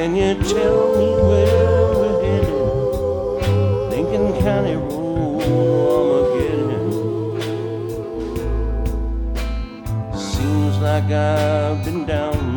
Can you tell me where we're headed? Lincoln County Road, Armageddon. Seems like I've been down